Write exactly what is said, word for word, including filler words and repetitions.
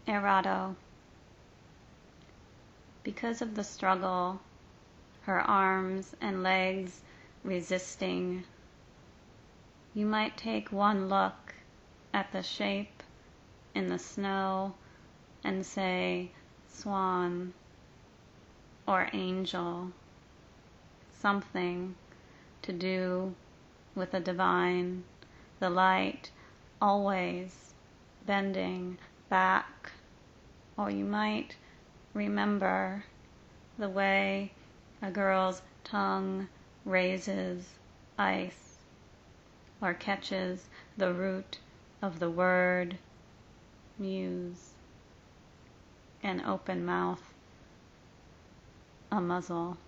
Errato. Because of the struggle, her arms and legs resisting, you might take one look at the shape in the snow and say swan or angel, something to do with the divine, the light always bending back. Or you might remember the way a girl's tongue raises ice or catches the root of the word muse, an open mouth, a muzzle.